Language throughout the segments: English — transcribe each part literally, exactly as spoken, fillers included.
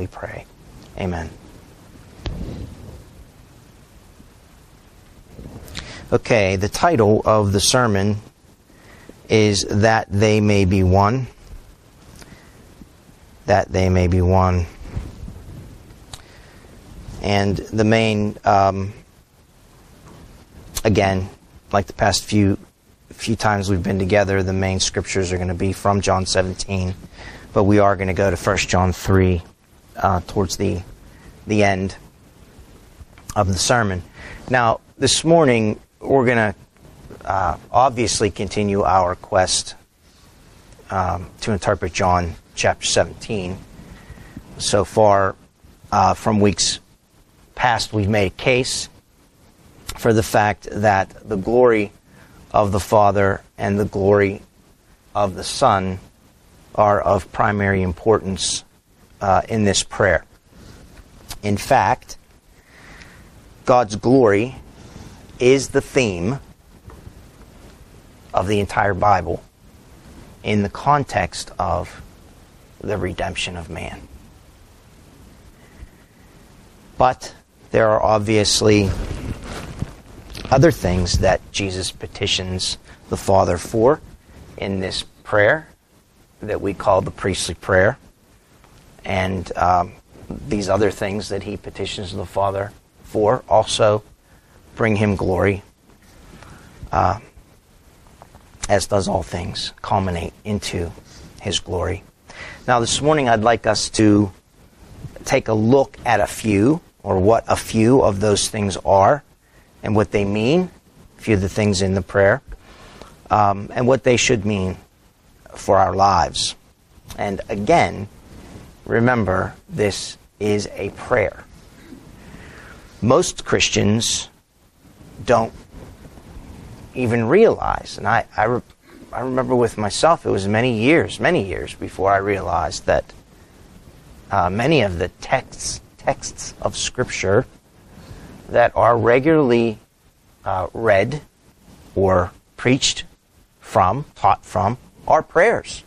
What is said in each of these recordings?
we pray. Amen. Okay, the title of the sermon is That They May Be One. That They May Be One. And the main, um, again, like the past few few times we've been together, the main scriptures are going to be from John seventeen, but we are going to go to First John three uh, towards the the end of the sermon. Now, this morning we're going to uh, obviously continue our quest um, to interpret John chapter seventeen. So far, uh, from weeks past, we've made a case for the fact that the glory of the Father and the glory of the Son are of primary importance uh, in this prayer. In fact, God's glory is the theme of the entire Bible in the context of the redemption of man. But there are obviously other things that Jesus petitions the Father for in this prayer that we call the priestly prayer. And um, these other things that he petitions the Father for also bring him glory, uh, as does all things culminate into his glory. Now this morning I'd like us to take a look at a few, or what a few of those things are, and what they mean, a few of the things in the prayer, um, and what they should mean for our lives. And again, remember, this is a prayer. Most Christians don't even realize, and I, I, re- I remember with myself, it was many years, many years before I realized that uh, many of the texts, texts of Scripture that are regularly uh, read or preached from, taught from, are prayers.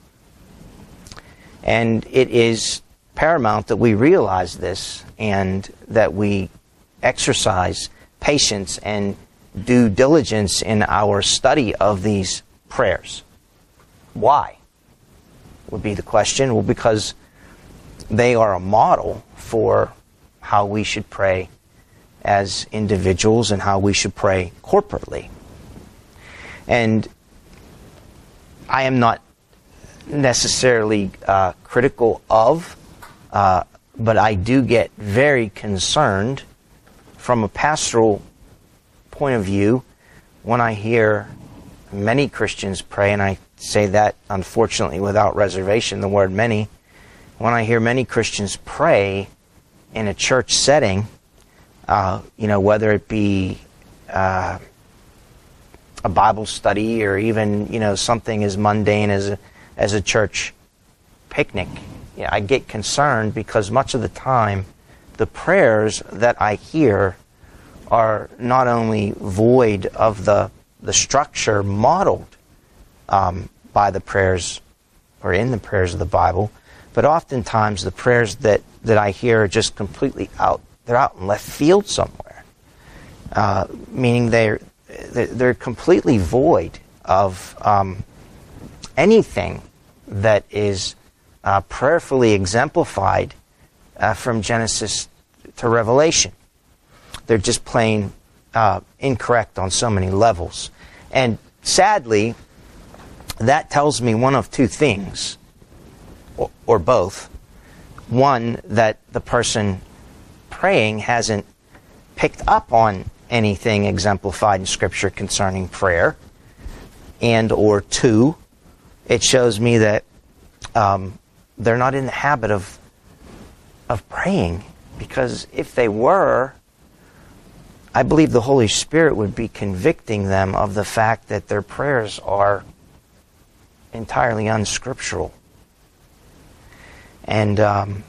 And it is paramount that we realize this and that we exercise patience and due diligence in our study of these prayers. Why? Would be the question. Well, because they are a model for how we should pray as individuals and how we should pray corporately. And I am not necessarily uh, critical of, uh, but I do get very concerned from a pastoral point of view when I hear many Christians pray, and I say that unfortunately without reservation, the word many, when I hear many Christians pray in a church setting, Uh, you know, whether it be uh, a Bible study or even, you know, something as mundane as a, as a church picnic. Yeah, I get concerned because much of the time the prayers that I hear are not only void of the, the structure modeled um, by the prayers or in the prayers of the Bible, but oftentimes the prayers that, that I hear are just completely out. They're out in left field somewhere, uh, meaning they're they're completely void of um, anything that is uh, prayerfully exemplified uh, from Genesis to Revelation. They're just plain uh, incorrect on so many levels, and sadly, that tells me one of two things, or, or both. One, that the person praying hasn't picked up on anything exemplified in Scripture concerning prayer, and or two, it shows me that um, they're not in the habit of of praying, because if they were, I believe the Holy Spirit would be convicting them of the fact that their prayers are entirely unscriptural. And um,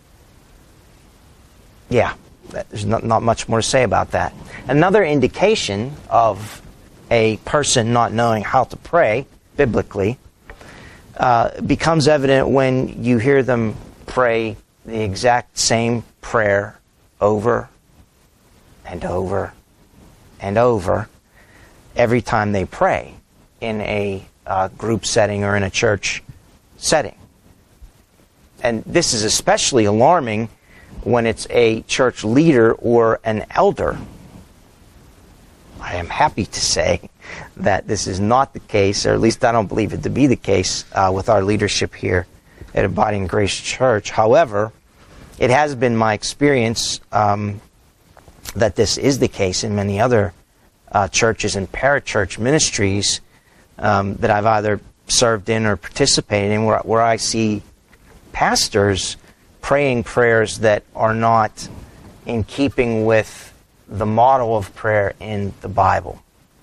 yeah, there's not, not much more to say about that. Another indication of a person not knowing how to pray biblically uh, becomes evident when you hear them pray the exact same prayer over and over and over every time they pray in a uh, group setting or in a church setting. And this is especially alarming when it's a church leader or an elder. I am happy to say that this is not the case, or at least I don't believe it to be the case uh, with our leadership here at Abiding Grace Church. However, it has been my experience um, that this is the case in many other uh, churches and parachurch ministries um, that I've either served in or participated in, where, where I see pastors praying prayers that are not in keeping with the model of prayer in the Bible.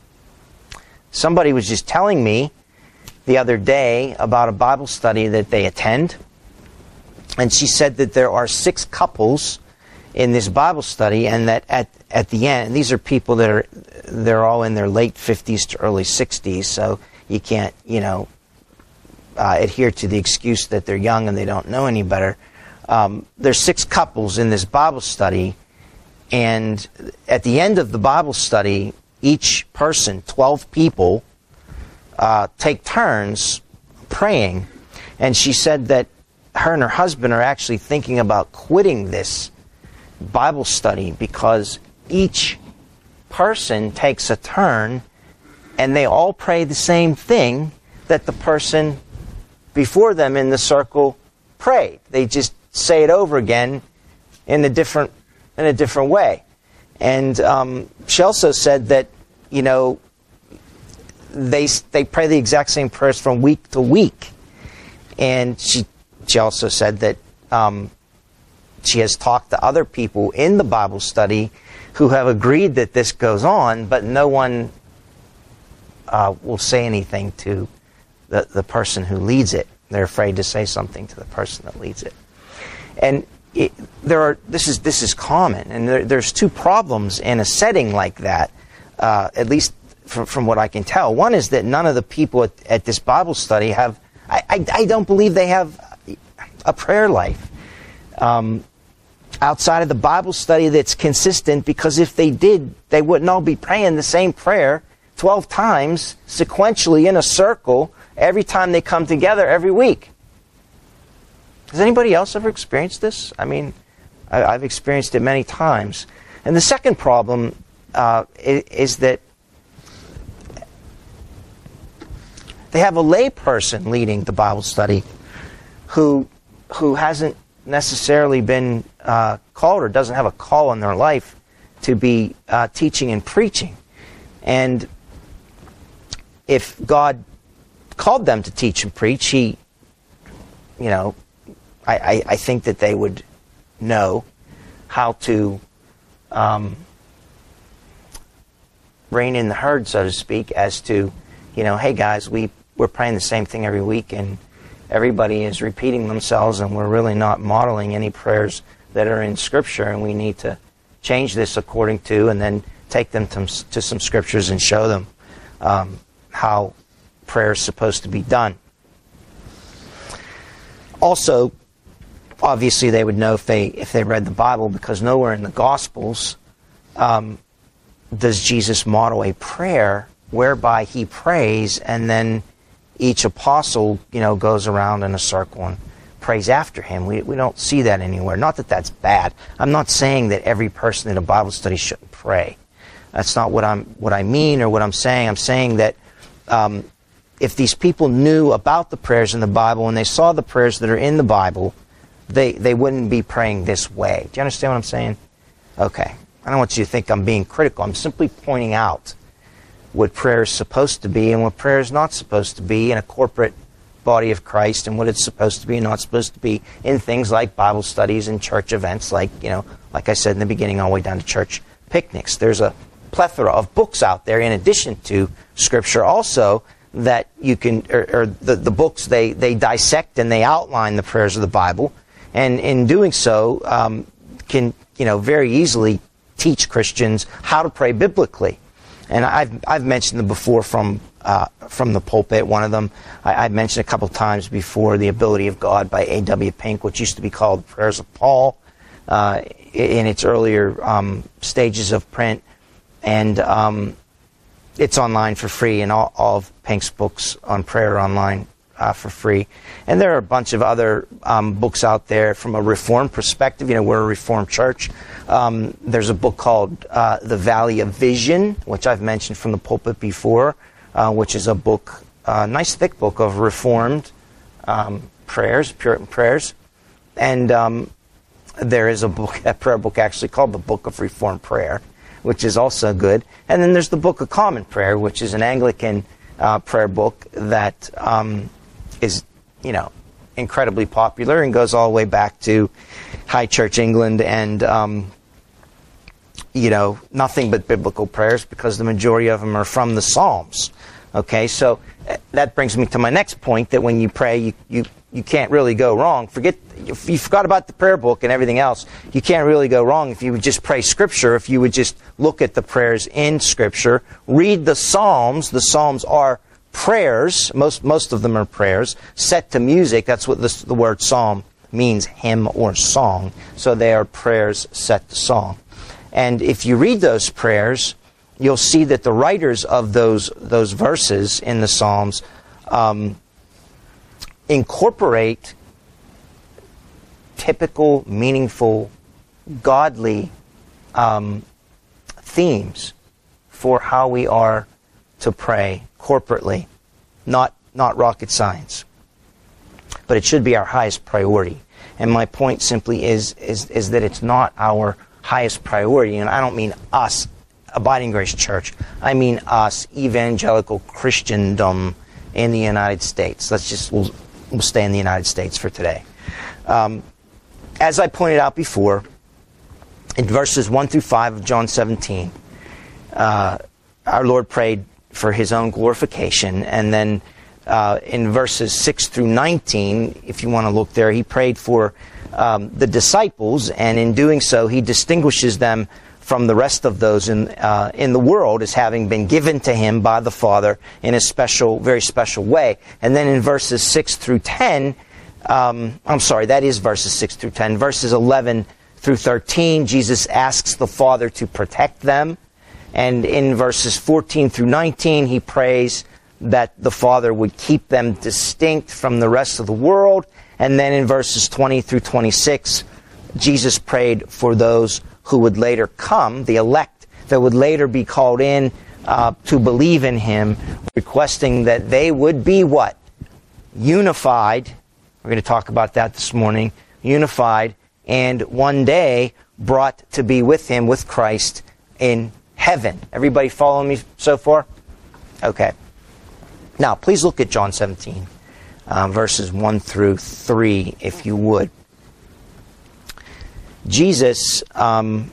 Somebody was just telling me the other day about a Bible study that they attend, and she said that there are six couples in this Bible study, and that at at the end, and these are people that are they're all in their late fifties to early sixties, so you can't, you know, uh, adhere to the excuse that they're young and they don't know any better. Um, there's six couples in this Bible study, and at the end of the Bible study, each person, twelve people, uh, take turns praying. And she said that her and her husband are actually thinking about quitting this Bible study because each person takes a turn and they all pray the same thing that the person before them in the circle prayed. They just say it over again in a different in a different way. And um, she also said that, you know, they they pray the exact same prayers from week to week. And she she also said that um, she has talked to other people in the Bible study who have agreed that this goes on, but no one uh, will say anything to the, the person who leads it. They're afraid to say something to the person that leads it. And it, there are this is this is common, and there, there's two problems in a setting like that, uh, at least from, from what I can tell. One is that none of the people at, at this Bible study have, I, I, I don't believe they have a prayer life um, outside of the Bible study that's consistent, because if they did, they wouldn't all be praying the same prayer twelve times sequentially in a circle every time they come together every week. Has anybody else ever experienced this? I mean, I, I've experienced it many times. And the second problem uh, is, is that they have a lay person leading the Bible study who who hasn't necessarily been uh, called or doesn't have a call in their life to be uh, teaching and preaching. And if God called them to teach and preach, he, you know, I, I, I think that they would know how to um, rein in the herd, so to speak, as to, you know, hey guys, we, we're praying the same thing every week, and everybody is repeating themselves, and we're really not modeling any prayers that are in Scripture, and we need to change this according to, and then take them to, to some Scriptures and show them um, how prayer is supposed to be done. Also, obviously they would know if they if they read the Bible, because nowhere in the Gospels um, does Jesus model a prayer whereby he prays and then each apostle, you know, goes around in a circle and prays after him. We we don't see that anywhere. Not that that's bad. I'm not saying that every person in a Bible study shouldn't pray. That's not what I'm what I mean or what I'm saying. I'm saying that um, if these people knew about the prayers in the Bible and they saw the prayers that are in the Bible, they they wouldn't be praying this way. Do you understand what I'm saying? Okay. I don't want you to think I'm being critical. I'm simply pointing out what prayer is supposed to be and what prayer is not supposed to be in a corporate body of Christ, and what it's supposed to be and not supposed to be in things like Bible studies and church events, like, you know, like I said in the beginning, all the way down to church picnics. There's a plethora of books out there in addition to Scripture also that you can, or, or the, the books, they, they dissect and they outline the prayers of the Bible, and in doing so um, can, you know, very easily teach Christians how to pray biblically. And I've I've mentioned them before from uh, from the pulpit. One of them I, I mentioned a couple times before, The Ability of God by A W Pink, which used to be called Prayers of Paul uh, in its earlier um, stages of print. And um, it's online for free, and all, all of Pink's books on prayer are online uh, for free. And there are a bunch of other um, books out there from a Reformed perspective. You know, we're a Reformed church. Um, there's a book called uh, The Valley of Vision, which I've mentioned from the pulpit before, uh, which is a book, a nice thick book of Reformed um, prayers, Puritan prayers. And um, there is a book, a prayer book actually called the Book of Reformed Prayer, which is also good. And then there's the Book of Common Prayer, which is an Anglican uh, prayer book that um, is, you know, incredibly popular and goes all the way back to High Church England and, um, you know, nothing but biblical prayers, because the majority of them are from the Psalms. Okay, so that brings me to my next point, that when you pray, you, you, you can't really go wrong. Forget, if you forgot about the prayer book and everything else, you can't really go wrong if you would just pray Scripture, if you would just look at the prayers in Scripture, read the Psalms. The Psalms are prayers, most most of them are prayers, set to music. That's what this, the word psalm means, hymn or song. So they are prayers set to song. And if you read those prayers, you'll see that the writers of those those verses in the Psalms um, incorporate typical, meaningful, godly um, themes for how we are to pray corporately. Not not rocket science, but it should be our highest priority. And my point simply is is is that it's not our highest priority, and I don't mean us, Abiding Grace Church. I mean us, evangelical Christendom in the United States. Let's just, we'll, we'll stay in the United States for today. Um, as I pointed out before, in verses one through five of John seventeen, uh, our Lord prayed for His own glorification, and then uh, in verses six through nineteen, if you want to look there, He prayed for um, the disciples, and in doing so, He distinguishes them from the rest of those in uh, in the world as having been given to Him by the Father in a special, very special way. And then in verses six through ten, um, I'm sorry, that is verses six through ten. Verses eleven through thirteen, Jesus asks the Father to protect them. And in verses fourteen through nineteen, He prays that the Father would keep them distinct from the rest of the world. And then in verses twenty through twenty-six, Jesus prayed for those who would later come, the elect that would later be called in uh, to believe in Him, requesting that they would be what? Unified. We're going to talk about that this morning. Unified, and one day brought to be with Him, with Christ, in heaven. Everybody following me so far? Okay. Now, please look at John seventeen, uh, verses one through three, if you would. Jesus um,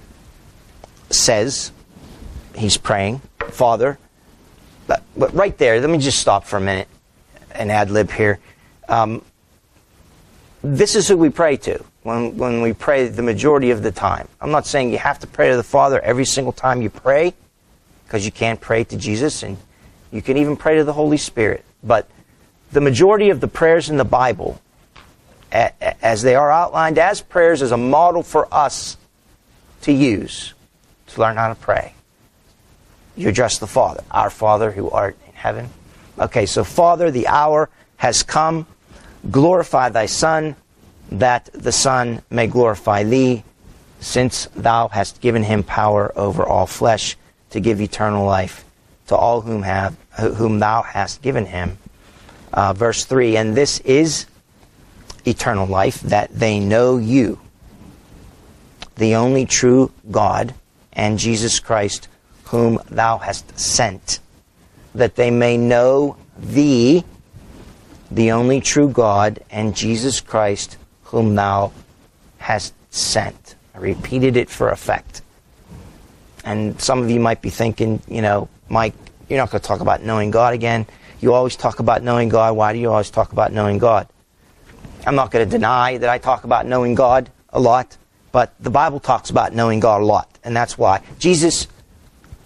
says, He's praying, Father, but, but right there, let me just stop for a minute and ad-lib here. Um, this is who we pray to when, when we pray the majority of the time. I'm not saying you have to pray to the Father every single time you pray, because you can't pray to Jesus, and you can even pray to the Holy Spirit. But the majority of the prayers in the Bible, as they are outlined as prayers, as a model for us to use to learn how to pray. You address the Father, our Father who art in heaven. Okay, so Father, the hour has come. Glorify Thy Son, that the Son may glorify Thee, since Thou hast given Him power over all flesh to give eternal life to all whom have whom Thou hast given Him. Uh, verse three, and this is eternal life, that they know You, the only true God, and Jesus Christ, whom Thou hast sent, that they may know Thee, the only true God, and Jesus Christ, whom Thou hast sent. I repeated it for effect. And some of you might be thinking, you know, Mike, you're not going to talk about knowing God again. You always talk about knowing God. Why do you always talk about knowing God? I'm not going to deny that I talk about knowing God a lot, but the Bible talks about knowing God a lot, and that's why. Jesus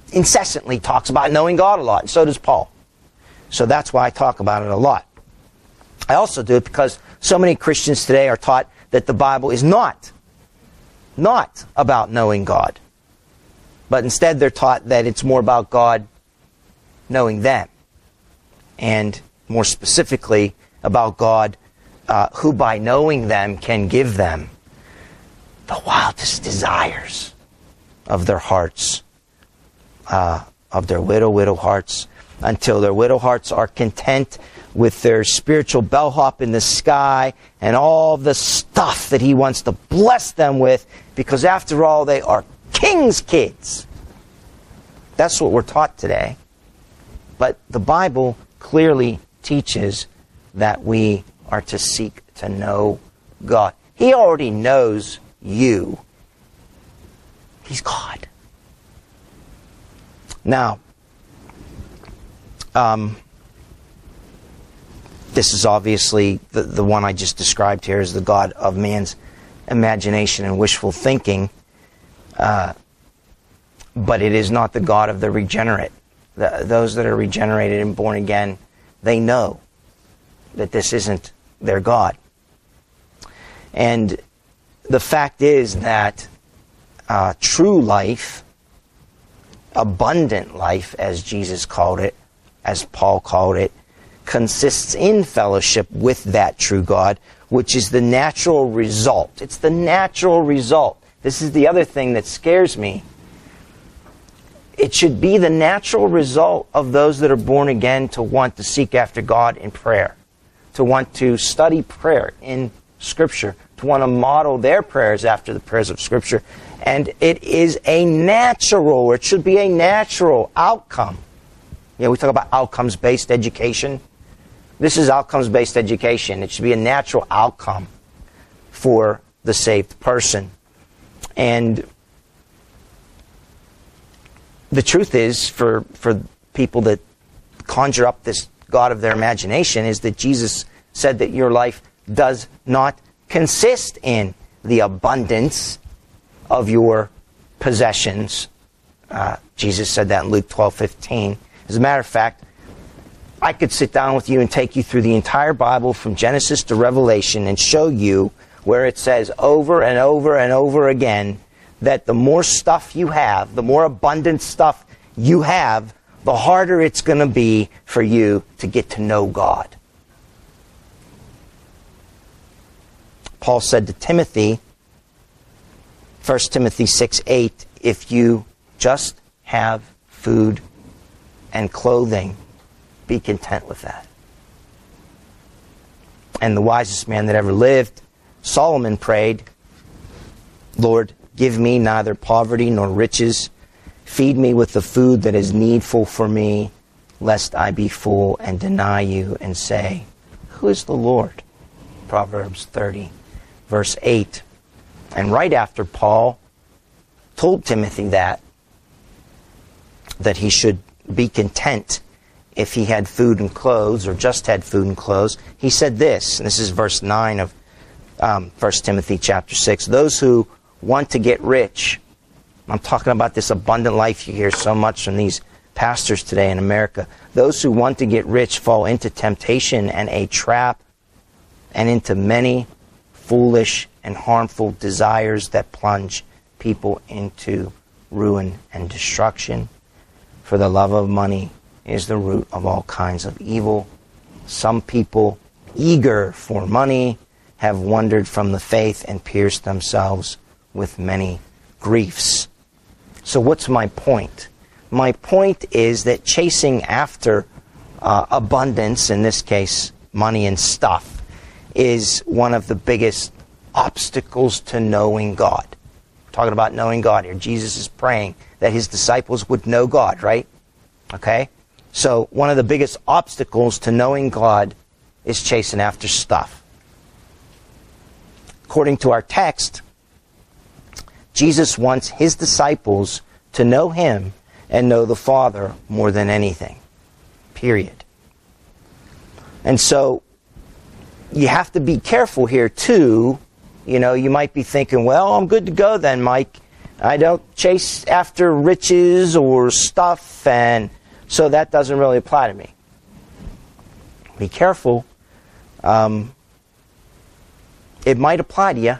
incessantly talks about knowing God a lot, and so does Paul. So that's why I talk about it a lot. I also do it because so many Christians today are taught that the Bible is not, not about knowing God. But instead they're taught that it's more about God knowing them. And more specifically, about God uh, who by knowing them can give them the wildest desires of their hearts, uh, of their little, little hearts, until their little hearts are content with their spiritual bellhop in the sky and all the stuff that He wants to bless them with, because after all, they are King's kids. That's what we're taught today. But the Bible clearly teaches that we are to seek to know God. He already knows you. He's God. Now, um, this is obviously the, the one I just described here is the God of man's imagination and wishful thinking. Uh, but it is not the God of the regenerate. The, those that are regenerated and born again, they know that this isn't their God. And the fact is that uh, true life, abundant life, as Jesus called it, as Paul called it, consists in fellowship with that true God, which is the natural result. It's the natural result. This is the other thing that scares me. It should be the natural result of those that are born again to want to seek after God in prayer, to want to study prayer in Scripture, to want to model their prayers after the prayers of Scripture. And it is a natural, or it should be a natural outcome. You know, we talk about outcomes-based education. This is outcomes-based education. It should be a natural outcome for the saved person. And the truth is, for, for people that conjure up this God of their imagination, is that Jesus said that your life does not consist in the abundance of your possessions. Uh, Jesus said that in Luke twelve fifteen. As a matter of fact, I could sit down with you and take you through the entire Bible from Genesis to Revelation and show you where it says over and over and over again that the more stuff you have, the more abundant stuff you have, the harder it's going to be for you to get to know God. Paul said to Timothy, First Timothy six eight, if you just have food and clothing, be content with that. And the wisest man that ever lived, Solomon, prayed, Lord, give me neither poverty nor riches. Feed me with the food that is needful for me, lest I be full and deny you and say, who is the Lord? Proverbs thirty, verse eight. And right after Paul told Timothy that, that he should be content if he had food and clothes, or just had food and clothes, he said this, and this is verse nine of um, First Timothy chapter six, those who want to get rich. I'm talking about this abundant life you hear so much from these pastors today in America. Those who want to get rich fall into temptation and a trap, and into many foolish and harmful desires that plunge people into ruin and destruction. For the love of money is the root of all kinds of evil. Some people, eager for money, have wandered from the faith and pierced themselves with many griefs. So what's my point? My point is that chasing after uh, abundance, in this case money and stuff, is one of the biggest obstacles to knowing God. We're talking about knowing God here. Jesus is praying that his disciples would know God, right? Okay? So one of the biggest obstacles to knowing God is chasing after stuff. According to our text, Jesus wants his disciples to know him and know the Father more than anything. Period. And so you have to be careful here too. You know, you might be thinking, well, I'm good to go then, Mike. I don't chase after riches or stuff, and so that doesn't really apply to me. Be careful. Um, it might apply to you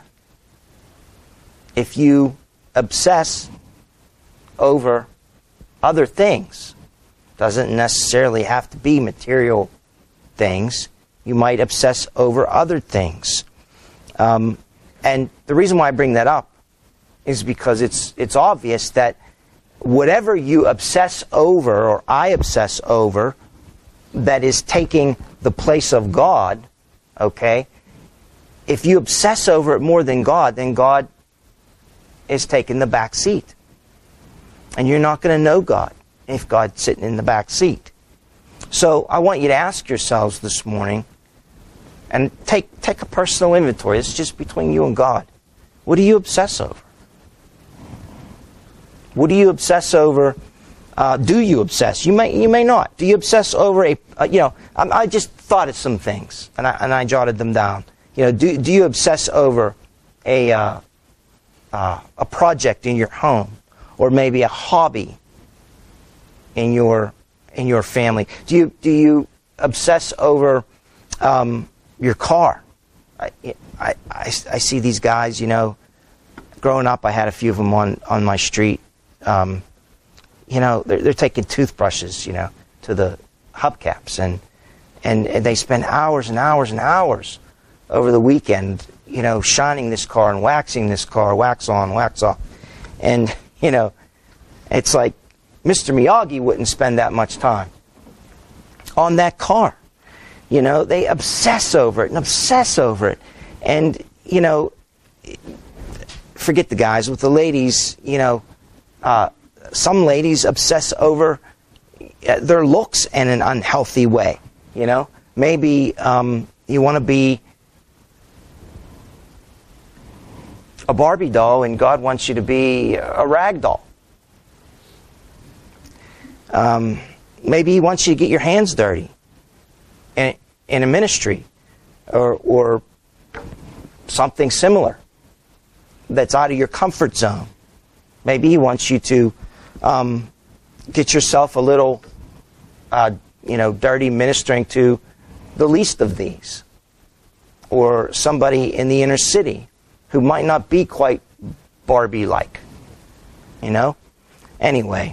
if you obsess over other things. Doesn't necessarily have to be material things. You might obsess over other things. Um, and the reason why I bring that up is because it's it's obvious that whatever you obsess over, or I obsess over, that is taking the place of God, okay, if you obsess over it more than God, then God is taking the back seat. And you're not going to know God if God's sitting in the back seat. So I want you to ask yourselves this morning, and take, take a personal inventory. It's just between you and God. What do you obsess over? What do you obsess over? Uh, do you obsess? You may, you may not. Do you obsess over a, uh, you know, I, I just thought of some things, and I, and I jotted them down. You know, do, do you obsess over a, uh, uh, a project in your home, or maybe a hobby in your, in your family? Do you, do you obsess over um, your car? I, I, I, I see these guys, you know, growing up I had a few of them on, on my street. Um, you know, they're, they're taking toothbrushes, you know, to the hubcaps, and, and and they spend hours and hours and hours over the weekend, you know, shining this car and waxing this car, wax on, wax off. And, you know, it's like Mister Miyagi wouldn't spend that much time on that car. You know, they obsess over it and obsess over it. And, you know, forget the guys. With the ladies, you know, uh, some ladies obsess over their looks in an unhealthy way. You know, maybe um, you want to be a Barbie doll and God wants you to be a rag doll. Um, maybe He wants you to get your hands dirty in, in a ministry, or, or something similar that's out of your comfort zone. Maybe He wants you to um, get yourself a little, uh, you know, dirty ministering to the least of these, or somebody in the inner city who might not be quite Barbie-like. You know? Anyway,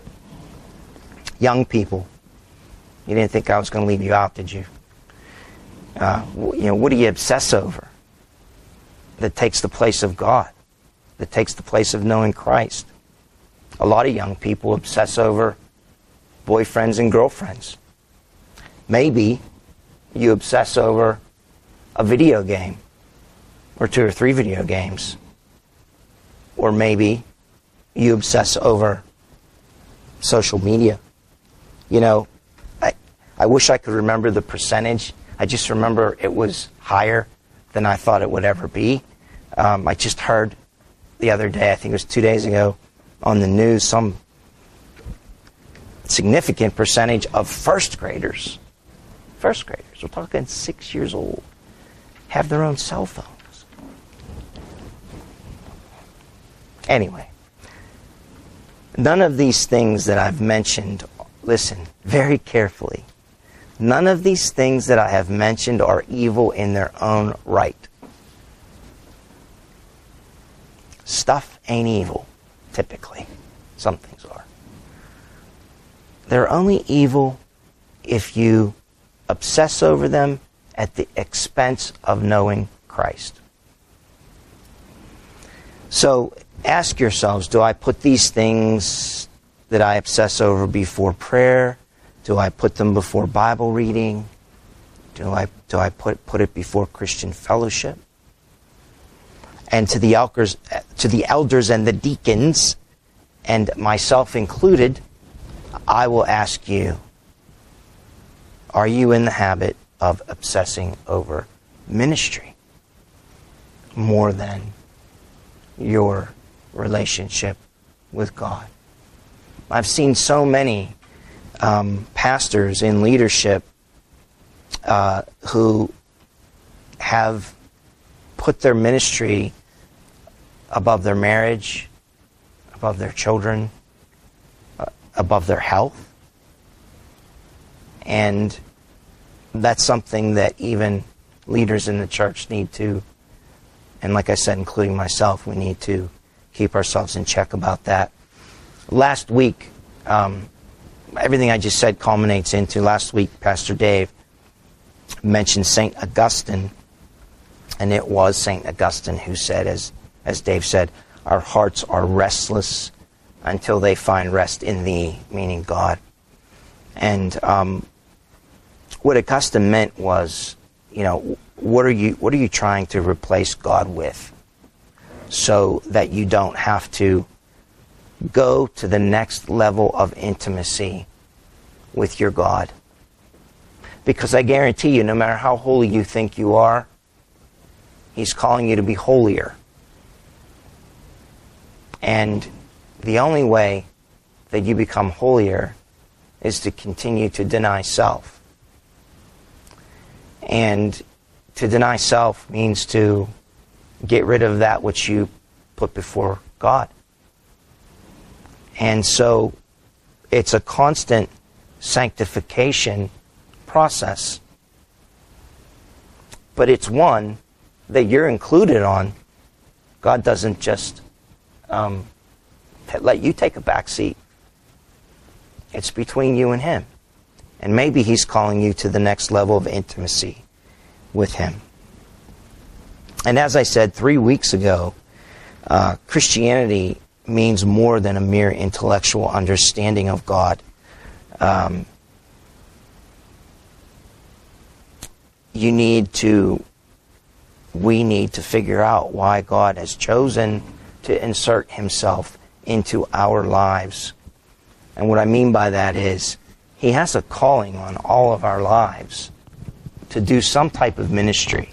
young people, you didn't think I was going to leave you out, did you? Uh, you know, what do you obsess over that takes the place of God, that takes the place of knowing Christ? A lot of young people obsess over boyfriends and girlfriends. Maybe you obsess over a video game, or two or three video games. Or maybe you obsess over social media. You know, I, I wish I could remember the percentage. I just remember it was higher than I thought it would ever be. Um, I just heard the other day, I think it was two days ago, on the news, some significant percentage of first graders, first graders, we're talking six years old, have their own cell phones. Anyway, none of these things that I've mentioned, listen very carefully, none of these things that I have mentioned are evil in their own right. Stuff ain't evil, typically. Some things are. They're only evil if you obsess over them at the expense of knowing Christ. So ask yourselves, do I put these things that I obsess over before prayer? Do I put them before Bible reading? Do I, do I put, put it before Christian fellowship? And to the elders, to the elders and the deacons, and myself included, I will ask you, are you in the habit of obsessing over ministry more than your relationship with God? I've seen so many um, pastors in leadership uh, who have put their ministry above their marriage, above their children, uh, above their health. And that's something that even leaders in the church need to, and like I said, including myself, we need to keep ourselves in check about that. Last week, um, everything I just said culminates into, last week Pastor Dave mentioned Saint Augustine, and it was Saint Augustine who said, as, as Dave said, our hearts are restless until they find rest in Thee, meaning God. And um, what Augustine meant was, you know, what are you what are you trying to replace God with, so that you don't have to go to the next level of intimacy with your God? Because I guarantee you, no matter how holy you think you are, He's calling you to be holier. And the only way that you become holier is to continue to deny self. And to deny self means to get rid of that which you put before God. And so it's a constant sanctification process. But it's one that you're included on. God doesn't just um, let you take a back seat. It's between you and Him. And maybe He's calling you to the next level of intimacy with Him. And as I said three weeks ago, uh, Christianity means more than a mere intellectual understanding of God. Um, you need to, we need to figure out why God has chosen to insert Himself into our lives. And what I mean by that is, He has a calling on all of our lives to do some type of ministry.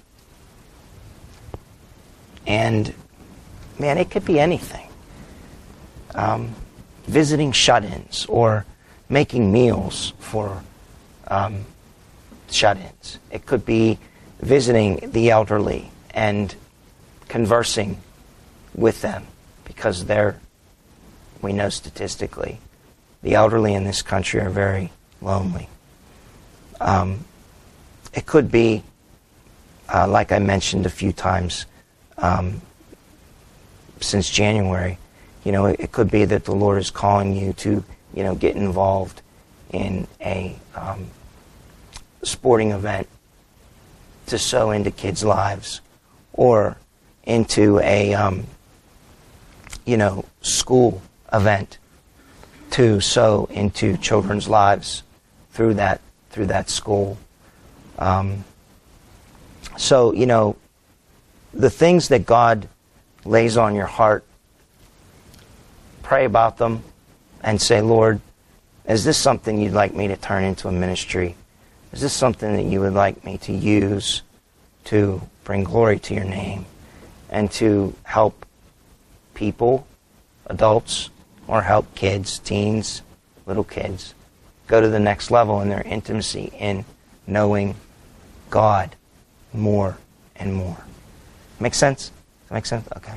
And, man, it could be anything. Um, visiting shut-ins or making meals for um, shut-ins. It could be visiting the elderly and conversing with them, because they're, we know statistically, the elderly in this country are very lonely. Um, it could be, uh, like I mentioned a few times um, since January, you know, it, it could be that the Lord is calling you to, you know, get involved in a um, sporting event to sow into kids' lives, or into a, um, you know, school event to sow into children's lives through that through that school. Um, so, you know, the things that God lays on your heart, pray about them and say, Lord, is this something you'd like me to turn into a ministry? Is this something that you would like me to use to bring glory to your name and to help people, adults, or help kids, teens, little kids, go to the next level in their intimacy in knowing God more and more? Make sense? Does that make sense? Okay.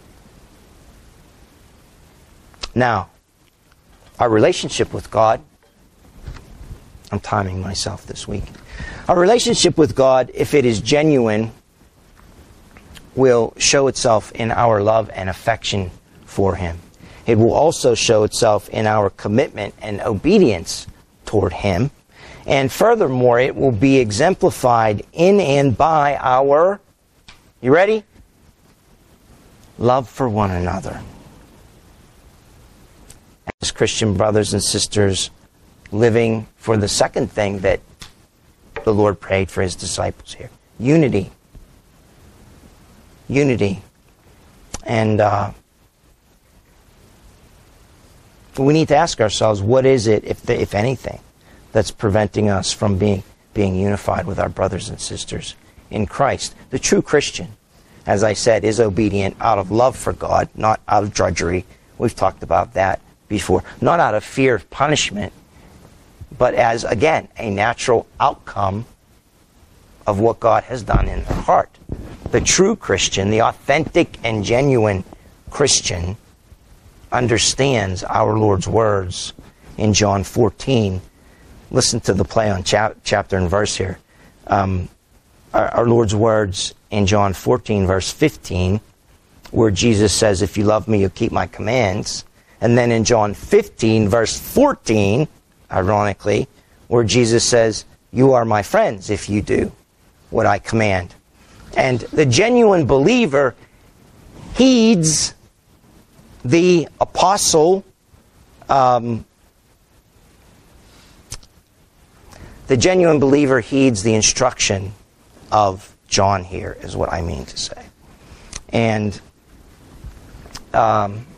Now, our relationship with God, I'm timing myself this week. Our relationship with God, if it is genuine, will show itself in our love and affection for Him. It will also show itself in our commitment and obedience toward Him. And furthermore, it will be exemplified in and by our, you ready? Love for one another. As Christian brothers and sisters, living for the second thing that the Lord prayed for His disciples here. Unity. Unity. And uh, we need to ask ourselves, what is it, if the, if anything, that's preventing us from being, being unified with our brothers and sisters in Christ? The true Christian, as I said, is obedient out of love for God, not out of drudgery. We've talked about that before. Not out of fear of punishment, but as, again, a natural outcome of what God has done in their heart. The true Christian, the authentic and genuine Christian, understands our Lord's words in John fourteen, listen to the play on chap- chapter and verse here. Um, our, our Lord's words in John fourteen, verse fifteen, where Jesus says, if you love me, you'll keep my commands. And then in John fifteen, verse fourteen, ironically, where Jesus says, you are my friends if you do what I command. And the genuine believer heeds the apostle, um, the genuine believer heeds the instruction of John here, is what I mean to say. And um,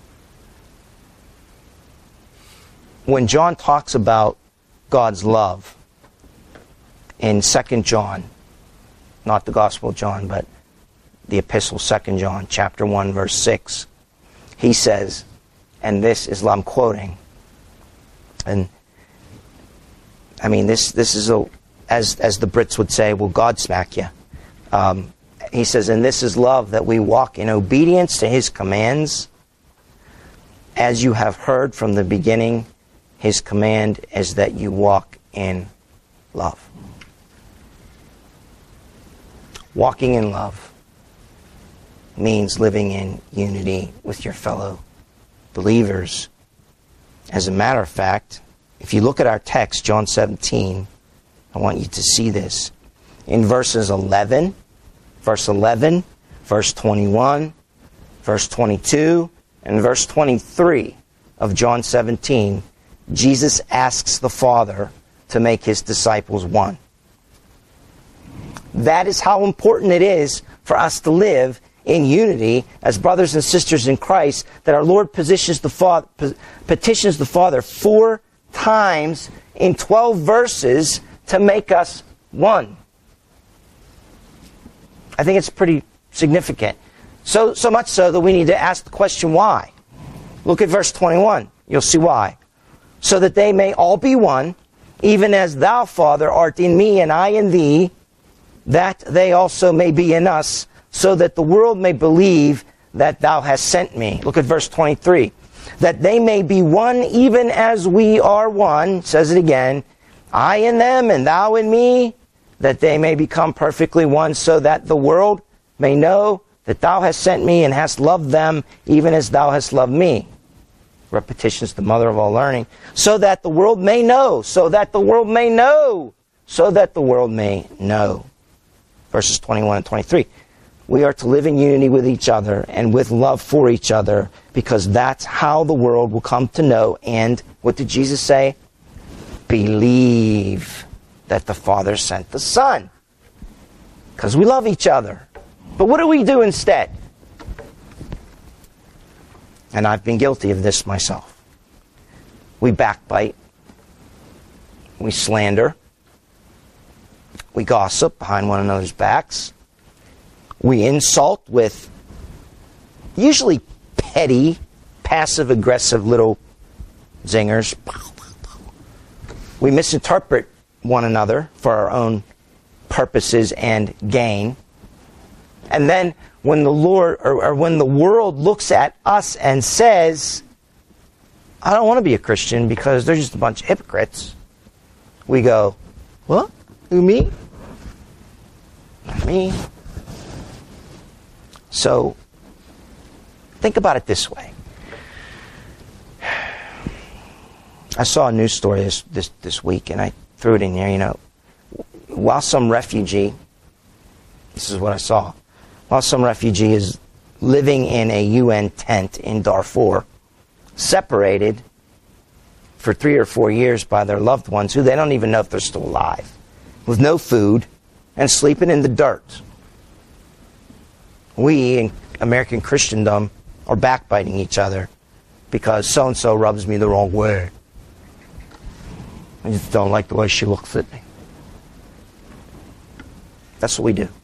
when John talks about God's love in Second John, not the Gospel of John, but the Epistle, Second John, chapter one, verse six, he says, and this is, I'm quoting, and I mean, this this is, a, as as the Brits would say, will God smack you. Um, he says, and this is love, that we walk in obedience to His commands. As you have heard from the beginning, His command is that you walk in love. Walking in love means living in unity with your fellow believers. As a matter of fact, if you look at our text, John seventeen, I want you to see this. In verses eleven, verse eleven, verse twenty-one, verse twenty-two, and verse twenty-three of John seventeen, Jesus asks the Father to make His disciples one. That is how important it is for us to live in unity as brothers and sisters in Christ, that our Lord petitions the Father, petitions the Father four times in twelve verses to make us one. I think it's pretty significant. So, so much so that we need to ask the question, why? Look at verse twenty-one. You'll see why. So that they may all be one, even as thou, Father, art in me and I in thee, that they also may be in us, so that the world may believe that thou hast sent me. Look at verse twenty-three. That they may be one even as we are one, says it again, I in them and thou in me, that they may become perfectly one, so that the world may know that thou hast sent me and hast loved them even as thou hast loved me. Repetition is the mother of all learning. So that the world may know, so that the world may know, so that the world may know. Verses twenty-one and twenty-three. We are to live in unity with each other and with love for each other, because that's how the world will come to know. And what did Jesus say? Believe that the Father sent the Son. Because we love each other. But what do we do instead? And I've been guilty of this myself. We backbite. We slander. We gossip behind one another's backs. We insult with usually petty, passive-aggressive little zingers. We misinterpret one another for our own purposes and gain. And then when the Lord, or, or when the world looks at us and says, I don't want to be a Christian because they're just a bunch of hypocrites, we go, what? Who, me? Not me. So, think about it this way. I saw a news story this, this, this week, and I threw it in there, you know. While some refugee, this is what I saw, while some refugee is living in a U N tent in Darfur, separated for three or four years by their loved ones, who they don't even know if they're still alive, with no food, and sleeping in the dirt. We, in American Christendom, are backbiting each other because so-and-so rubs me the wrong way. I just don't like the way she looks at me. That's what we do.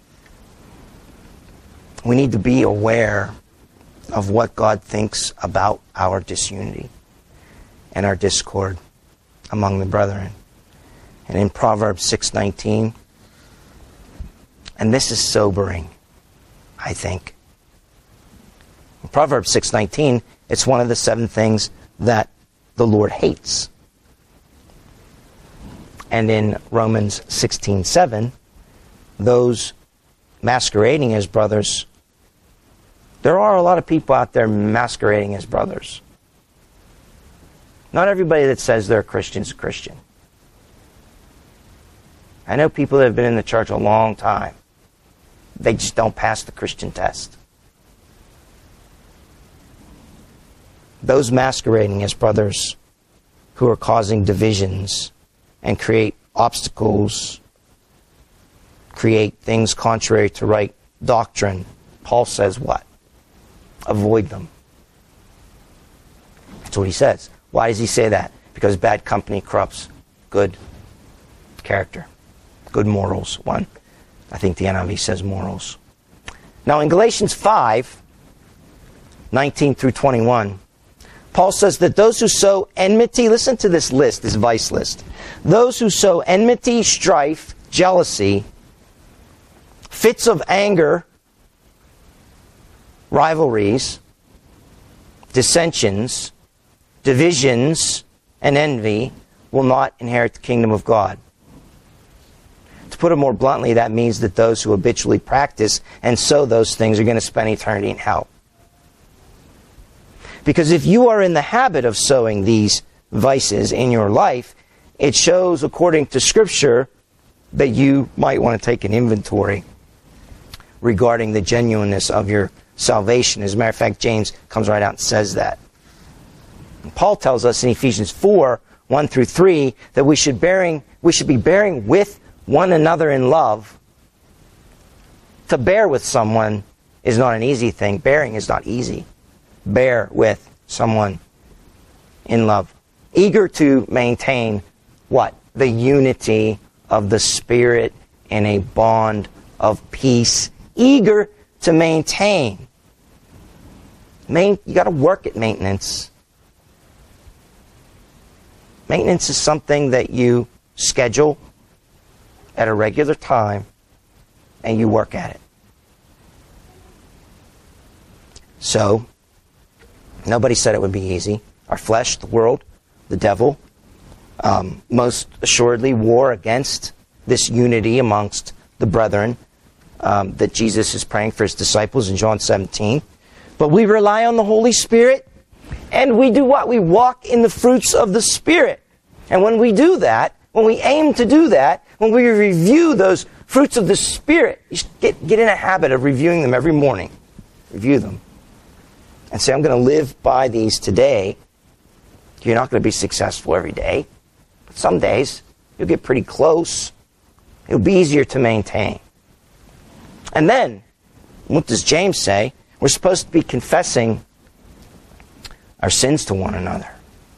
We need to be aware of what God thinks about our disunity and our discord among the brethren. And in Proverbs six nineteen, and this is sobering, I think. In Proverbs six nineteen, It's one of the seven things that the Lord hates. And in Romans sixteen seven, those masquerading as brothers, there are a lot of people out there masquerading as brothers. Not everybody that says they're a Christian is a Christian. I know people that have been in the church a long time. They just don't pass the Christian test. Those masquerading as brothers who are causing divisions and create obstacles, create things contrary to right doctrine, Paul says what? Avoid them. That's what he says. Why does he say that? Because bad company corrupts good character, good morals. One, I think the N I V says morals. Now in Galatians five, nineteen through twenty-one, Paul says that those who sow enmity, listen to this list, this vice list. Those who sow enmity, strife, jealousy, fits of anger, rivalries, dissensions, divisions, and envy will not inherit the kingdom of God. To put it more bluntly, that means that those who habitually practice and sow those things are going to spend eternity in hell. Because if you are in the habit of sowing these vices in your life, it shows, according to Scripture, that you might want to take an inventory regarding the genuineness of your salvation. As a matter of fact, James comes right out and says that. And Paul tells us in Ephesians four, one through three, that we should bearing we should be bearing with one another in love. To bear with someone is not an easy thing. Bearing is not easy. Bear with someone in love. Eager to maintain what? The unity of the Spirit in a bond of peace. Eager to maintain. Main, you got to work at maintenance. Maintenance is something that you schedule at a regular time and you work at it. So, nobody said it would be easy. Our flesh, the world, the devil, um, most assuredly war against this unity amongst the brethren um, that Jesus is praying for his disciples in John seventeen. But we rely on the Holy Spirit, and we do what? We walk in the fruits of the Spirit. And when we do that, when we aim to do that, when we review those fruits of the Spirit, you should get, get in a habit of reviewing them every morning. Review them. And say, I'm going to live by these today. You're not going to be successful every day. But some days, you'll get pretty close. It'll be easier to maintain. And then, what does James say? We're supposed to be confessing our sins to one another.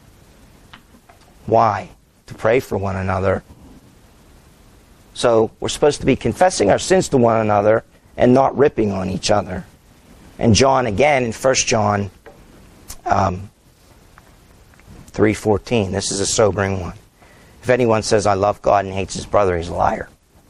Why? To pray for one another. So, we're supposed to be confessing our sins to one another and not ripping on each other. And John, again, in First John um, three fourteen, this is a sobering one. If anyone says, I love God and hates his brother, he's a liar.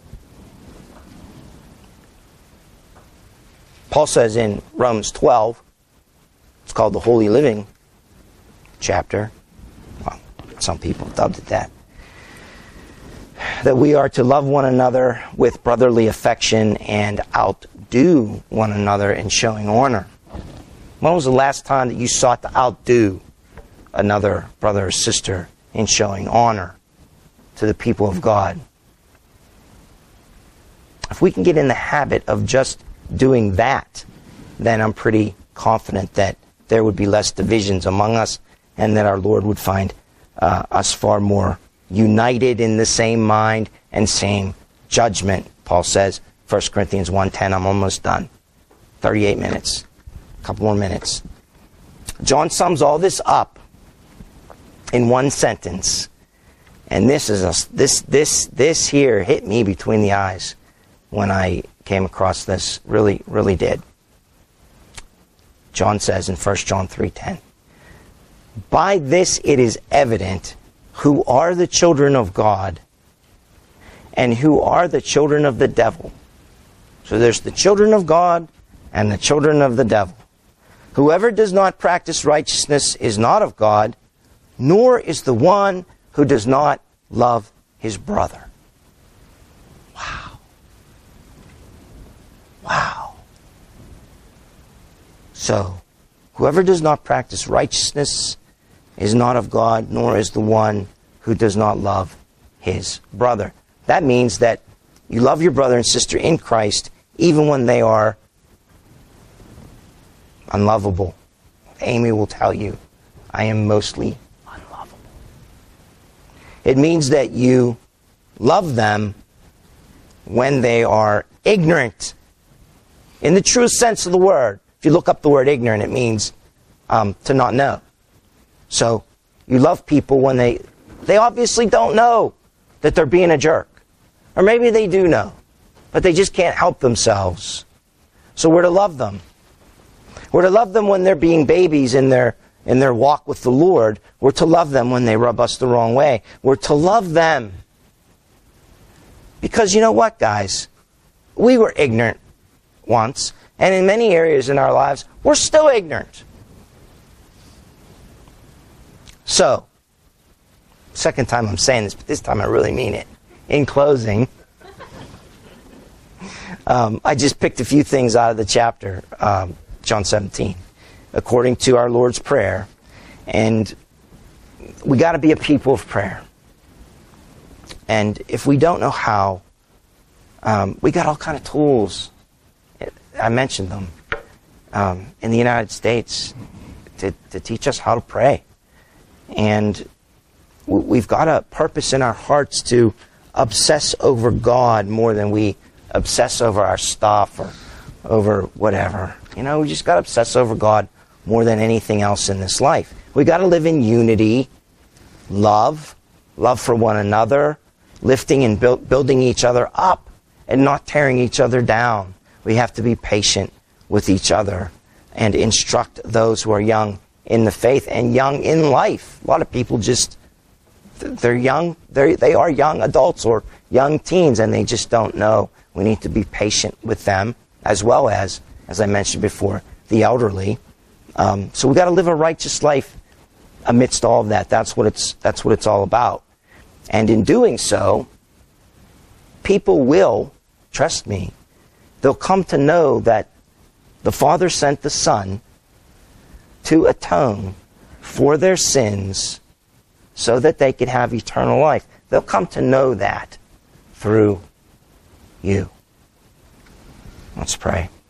Paul says in Romans twelve, it's called the Holy Living chapter. Well, some people dubbed it that. That we are to love one another with brotherly affection and outdo one another in showing honor. When was the last time that you sought to outdo another brother or sister in showing honor to the people of God? If we can get in the habit of just doing that, then I'm pretty confident that there would be less divisions among us and that our Lord would find uh, us far more united in the same mind and same judgment. Paul says, First Corinthians one ten, I'm almost done. thirty-eight minutes. A couple more minutes. John sums all this up in one sentence. And this is a, this this this here hit me between the eyes when I came across this. Really, really did. John says in First John three ten, by this it is evident who are the children of God and who are the children of the devil. So there's the children of God and the children of the devil. Whoever does not practice righteousness is not of God, nor is the one who does not love his brother. Wow. Wow. So, whoever does not practice righteousness is not of God, nor is the one who does not love his brother. That means that you love your brother and sister in Christ even when they are unlovable. Amy will tell you, I am mostly unlovable. It means that you love them when they are ignorant. In the true sense of the word. If you look up the word ignorant, it means um, to not know. So, you love people when they, they obviously don't know that they're being a jerk. Or maybe they do know, but they just can't help themselves. So we're to love them. We're to love them when they're being babies in their, in their walk with the Lord. We're to love them when they rub us the wrong way. We're to love them. Because you know what, guys? We were ignorant once. And in many areas in our lives, we're still ignorant. So, second time I'm saying this, but this time I really mean it. In closing, um, I just picked a few things out of the chapter, um, John seventeen, according to our Lord's Prayer. And we got to be a people of prayer. And if we don't know how, um, we got all kind of tools. I mentioned them um, in the United States to, to teach us how to pray. And we've got a purpose in our hearts to obsess over God more than we obsess over our stuff or over whatever. You know, we just got to obsess over God more than anything else in this life. We got to live in unity, love, love for one another, lifting and build, building each other up and not tearing each other down. We have to be patient with each other and instruct those who are young in the faith and young in life. A lot of people just, they're young, they're, they are young adults or young teens and they just don't know. We need to be patient with them as well as, as I mentioned before, the elderly. Um, so we've got to live a righteous life amidst all of that. That's what it's, that's what it's all about. And in doing so, people will, trust me, they'll come to know that the Father sent the Son to atone for their sins so that they could have eternal life. They'll come to know that through you. Let's pray.